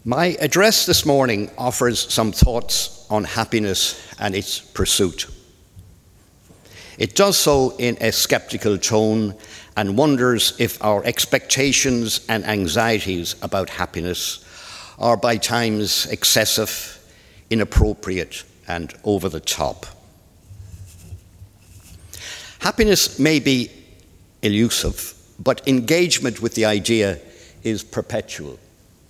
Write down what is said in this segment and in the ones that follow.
My address this morning offers some thoughts on happiness and its pursuit. It does so in a skeptical tone and wonders if our expectations and anxieties about happiness are by times excessive, inappropriate, and over the top. Happiness may be elusive, but engagement with the idea is perpetual.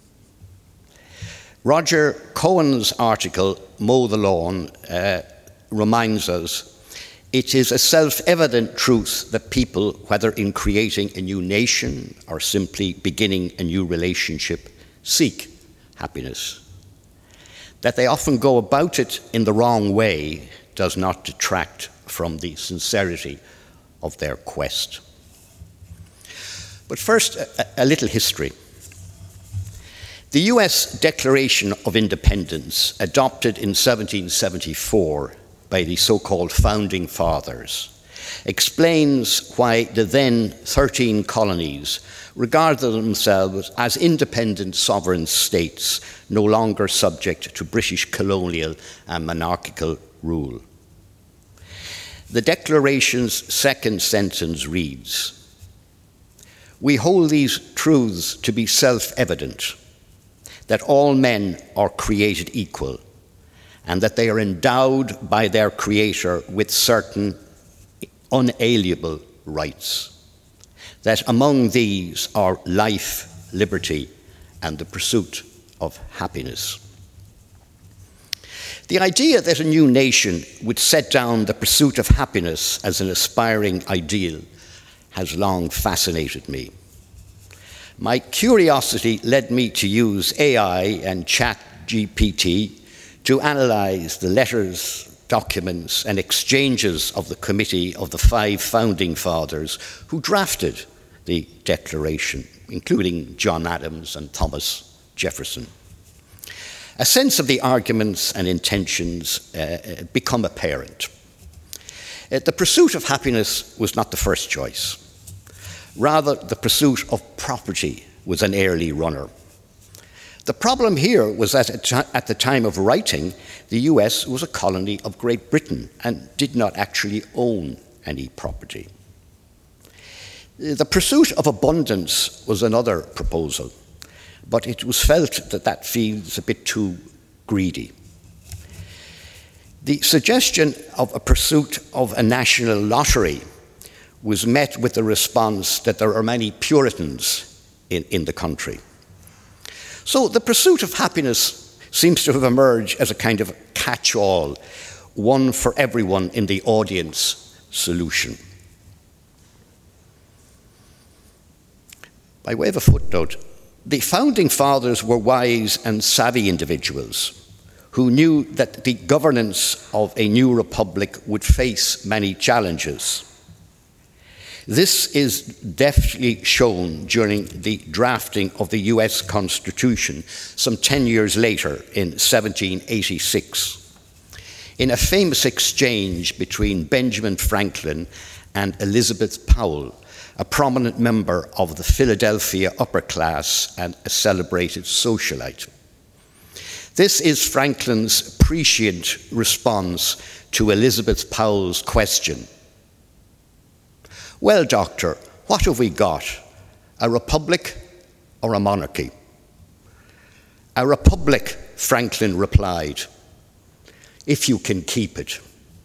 Roger Cohen's article, Mow the Lawn, reminds us it is a self-evident truth that people, whether in creating a new nation or simply beginning a new relationship, seek happiness. That they often go about it in the wrong way does not detract from the sincerity of their quest. But first, a little history. The US Declaration of Independence, adopted in 1774 by the so-called Founding Fathers, explains why the then 13 colonies regarded themselves as independent sovereign states, no longer subject to British colonial and monarchical rule. The Declaration's second sentence reads, "We hold these truths to be self-evident, that all men are created equal, and that they are endowed by their Creator with certain unalienable rights, that among these are life, liberty, and the pursuit of happiness." The idea that a new nation would set down the pursuit of happiness as an aspiring ideal has long fascinated me. My curiosity led me to use AI and ChatGPT to analyze the letters, documents, and exchanges of the committee of the 5 founding fathers who drafted the Declaration, including John Adams and Thomas Jefferson. A sense of the arguments and intentions become apparent. The pursuit of happiness was not the first choice. Rather, the pursuit of property was an early runner. The problem here was that at the time of writing, the US was a colony of Great Britain and did not actually own any property. The pursuit of abundance was another proposal, but it was felt that that feels a bit too greedy. The suggestion of a pursuit of a national lottery was met with the response that there are many Puritans in the country. So the pursuit of happiness seems to have emerged as a kind of catch-all, one for everyone in the audience solution. By way of a footnote, the Founding Fathers were wise and savvy individuals who knew that the governance of a new republic would face many challenges. This is deftly shown during the drafting of the US Constitution some 10 years later in 1786, in a famous exchange between Benjamin Franklin and Elizabeth Powell, a prominent member of the Philadelphia upper class and a celebrated socialite. This is Franklin's prescient response to Elizabeth Powell's question, "Well, doctor, what have we got? A republic or a monarchy?" "A republic," Franklin replied, "if you can keep it."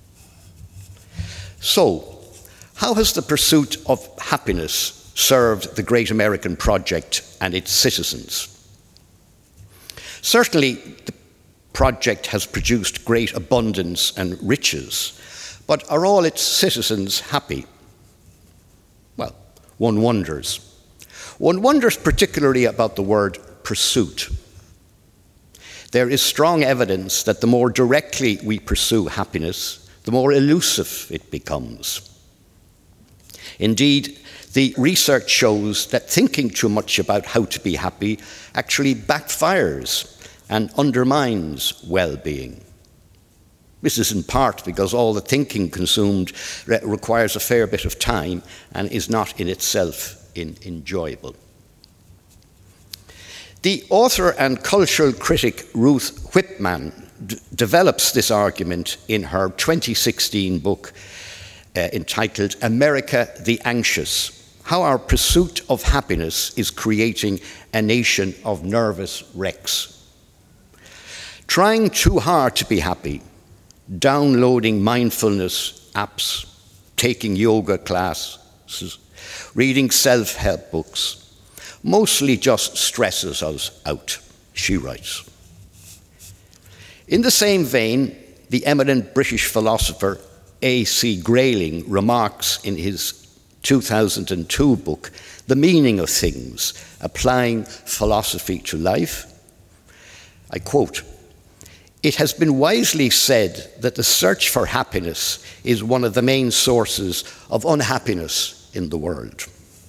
So, how has the pursuit of happiness served the great American project and its citizens? Certainly, the project has produced great abundance and riches, but are all its citizens happy? Well, one wonders. One wonders particularly about the word pursuit. There is strong evidence that the more directly we pursue happiness, the more elusive it becomes. Indeed, the research shows that thinking too much about how to be happy actually backfires and undermines well-being. This is in part because all the thinking consumed requires a fair bit of time and is not in itself enjoyable. The author and cultural critic Ruth Whipman develops this argument in her 2016 book entitled America the Anxious: How Our Pursuit of Happiness is Creating a Nation of Nervous Wrecks. Trying too hard to be happy, downloading mindfulness apps, taking yoga classes, reading self-help books, mostly just stresses us out, she writes. In the same vein, the eminent British philosopher A.C. Grayling remarks in his 2002 book, The Meaning of Things, Applying Philosophy to Life. I quote, "It has been wisely said that the search for happiness is one of the main sources of unhappiness in the world."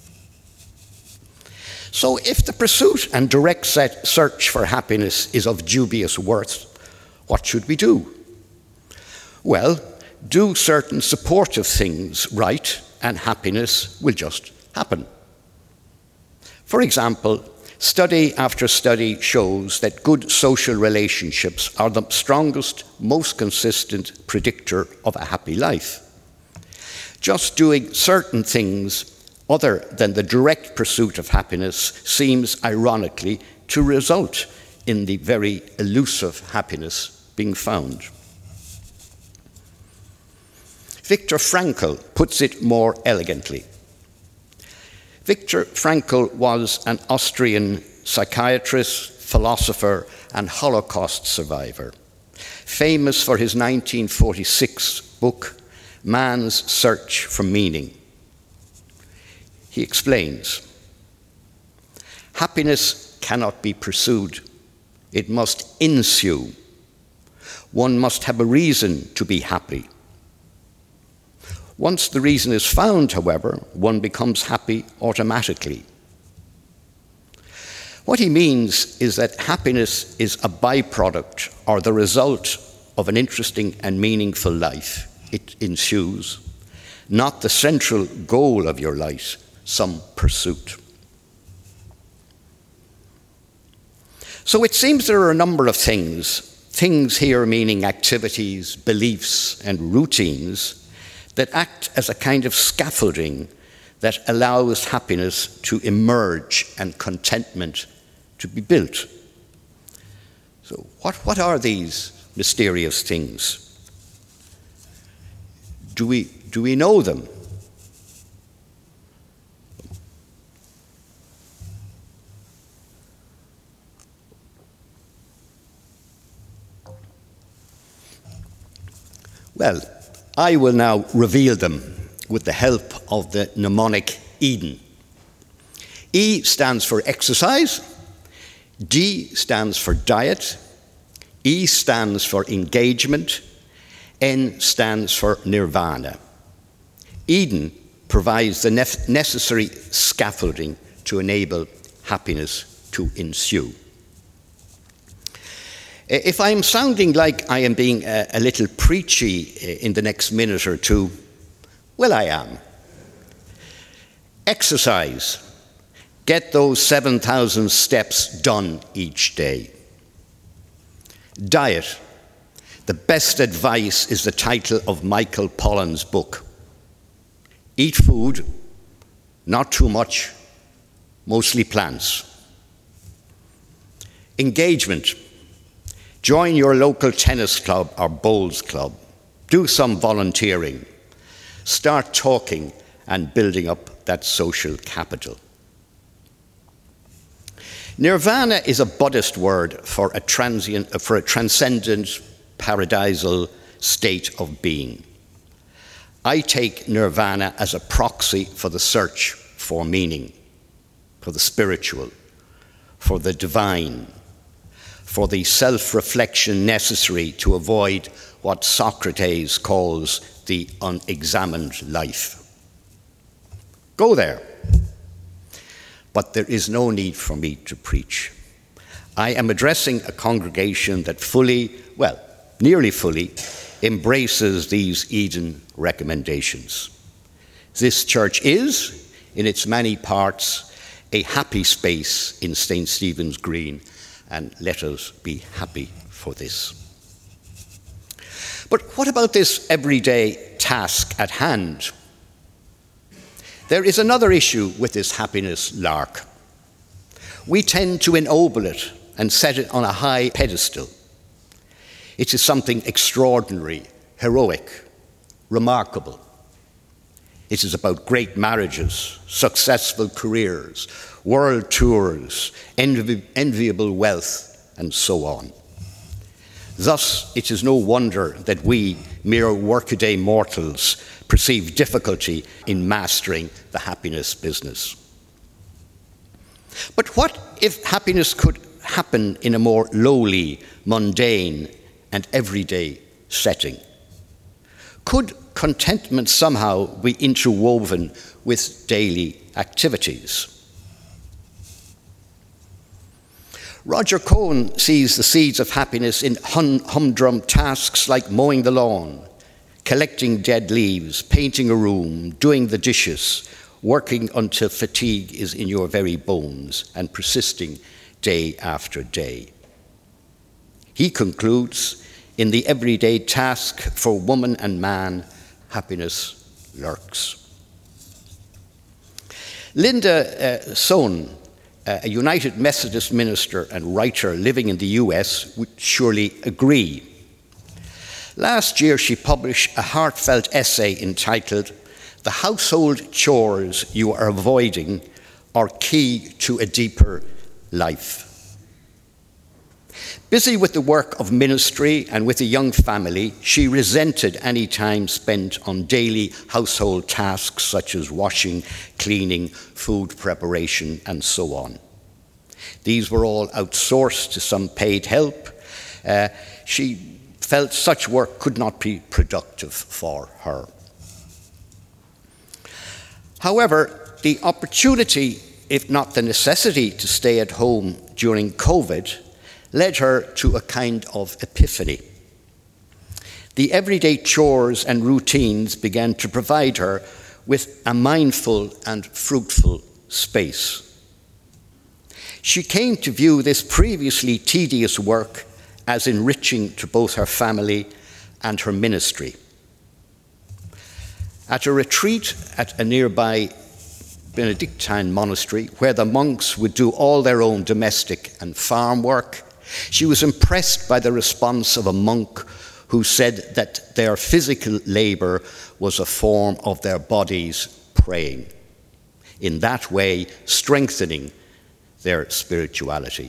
So if the pursuit and direct search for happiness is of dubious worth, what should we do? Well, do certain supportive things right, and happiness will just happen. For example, study after study shows that good social relationships are the strongest, most consistent predictor of a happy life. Just doing certain things other than the direct pursuit of happiness seems, ironically, to result in the very elusive happiness being found. Viktor Frankl puts it more elegantly. Viktor Frankl was an Austrian psychiatrist, philosopher, and Holocaust survivor, famous for his 1946 book, Man's Search for Meaning. He explains, "Happiness cannot be pursued. It must ensue. One must have a reason to be happy. Once the reason is found, however, one becomes happy automatically." What he means is that happiness is a byproduct or the result of an interesting and meaningful life. It ensues, not the central goal of your life, some pursuit. So it seems there are a number of things here meaning activities, beliefs, and routines, that act as a kind of scaffolding that allows happiness to emerge and contentment to be built. So what are these mysterious things? Do we know them? Well, I will now reveal them with the help of the mnemonic Eden. E stands for exercise, D stands for diet, E stands for engagement, N stands for nirvana. Eden provides the necessary scaffolding to enable happiness to ensue. If I'm sounding like I am being a little preachy in the next minute or two, well, I am. Exercise. Get those 7,000 steps done each day. Diet. The best advice is the title of Michael Pollan's book. Eat food, not too much, mostly plants. Engagement. Join your local tennis club or bowls club. Do some volunteering. Start talking and building up that social capital. Nirvana is a Buddhist word for a transcendent, paradisal state of being. I take nirvana as a proxy for the search for meaning, for the spiritual, for the divine, for the self-reflection necessary to avoid what Socrates calls the unexamined life. Go there. But there is no need for me to preach. I am addressing a congregation that nearly fully, embraces these Eden recommendations. This church is, in its many parts, a happy space in St. Stephen's Green, and let us be happy for this. But what about this everyday task at hand? There is another issue with this happiness lark. We tend to ennoble it and set it on a high pedestal. It is something extraordinary, heroic, remarkable. It is about great marriages, successful careers, world tours, enviable wealth, and so on. Thus, it is no wonder that we, mere workaday mortals, perceive difficulty in mastering the happiness business. But what if happiness could happen in a more lowly, mundane, and everyday setting? Could contentment somehow be interwoven with daily activities? Roger Cohen sees the seeds of happiness in humdrum tasks like mowing the lawn, collecting dead leaves, painting a room, doing the dishes, working until fatigue is in your very bones, and persisting day after day. He concludes, in the everyday task for woman and man, happiness lurks. Linda Sohn, a United Methodist minister and writer living in the US, would surely agree. Last year, she published a heartfelt essay entitled, "The Household Chores You Are Avoiding Are Key to a Deeper Life." Busy with the work of ministry and with a young family, she resented any time spent on daily household tasks such as washing, cleaning, food preparation, and so on. These were all outsourced to some paid help. She felt such work could not be productive for her. However, the opportunity, if not the necessity, to stay at home during COVID led her to a kind of epiphany. The everyday chores and routines began to provide her with a mindful and fruitful space. She came to view this previously tedious work as enriching to both her family and her ministry. At a retreat at a nearby Benedictine monastery, where the monks would do all their own domestic and farm work, she was impressed by the response of a monk who said that their physical labor was a form of their bodies praying, in that way strengthening their spirituality.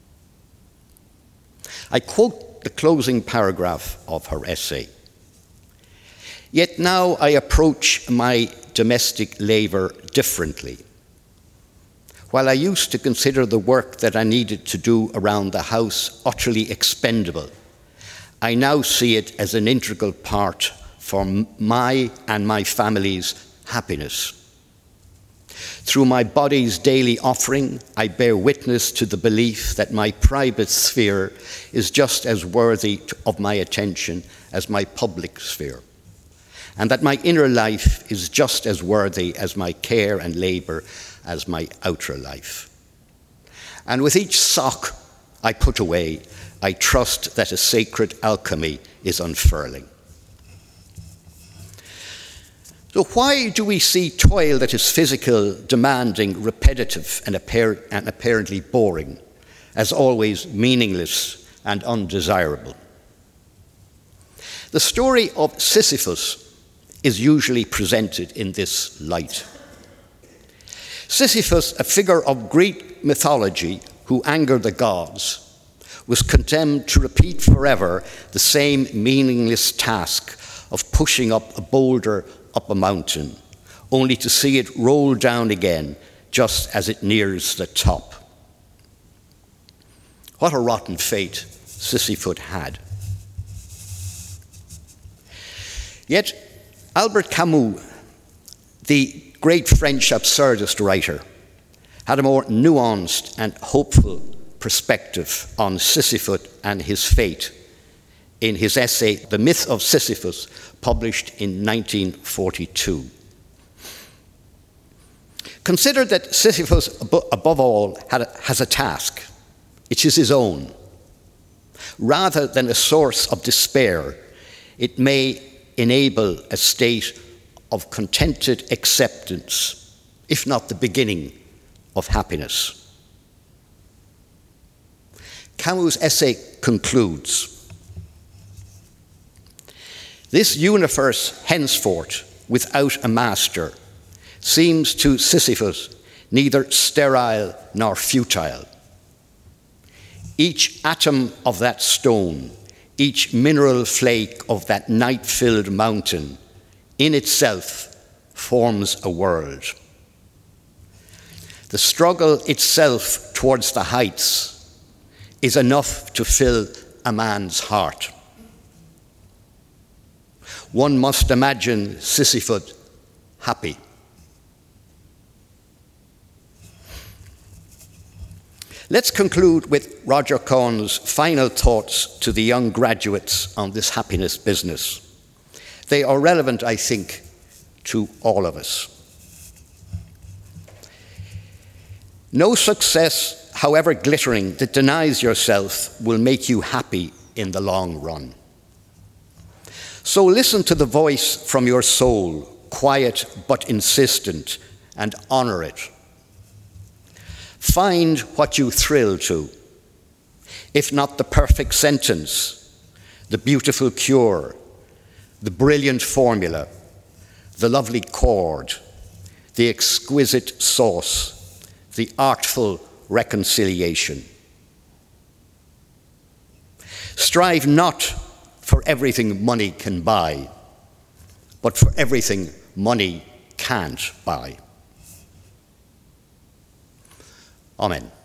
I quote the closing paragraph of her essay. "Yet now I approach my domestic labor differently. While I used to consider the work that I needed to do around the house utterly expendable, I now see it as an integral part for my and my family's happiness. Through my body's daily offering, I bear witness to the belief that my private sphere is just as worthy of my attention as my public sphere, and that my inner life is just as worthy as my care and labor as my outer life. And with each sock I put away, I trust that a sacred alchemy is unfurling." So why do we see toil that is physical, demanding, repetitive, and apparently boring as always meaningless and undesirable? The story of Sisyphus is usually presented in this light. Sisyphus, a figure of Greek mythology who angered the gods, was condemned to repeat forever the same meaningless task of pushing up a boulder up a mountain, only to see it roll down again just as it nears the top. What a rotten fate Sisyphus had. Yet Albert Camus, the great French absurdist writer, had a more nuanced and hopeful perspective on Sisyphus and his fate in his essay, The Myth of Sisyphus, published in 1942. Consider that Sisyphus, above all, has a task. It is his own. Rather than a source of despair, it may enable a state of contented acceptance, if not the beginning of happiness. Camus' essay concludes, "This universe henceforth, without a master, seems to Sisyphus neither sterile nor futile. Each atom of that stone, each mineral flake of that night-filled mountain, in itself forms a world. The struggle itself towards the heights is enough to fill a man's heart. One must imagine Sisyphus happy." Let's conclude with Roger Cohen's final thoughts to the young graduates on this happiness business. They are relevant, I think, to all of us. No success, however glittering, that denies yourself will make you happy in the long run. So listen to the voice from your soul, quiet but insistent, and honor it. Find what you thrill to, if not the perfect sentence, the beautiful cure, the brilliant formula, the lovely chord, the exquisite sauce, the artful reconciliation. Strive not for everything money can buy, but for everything money can't buy. Amen.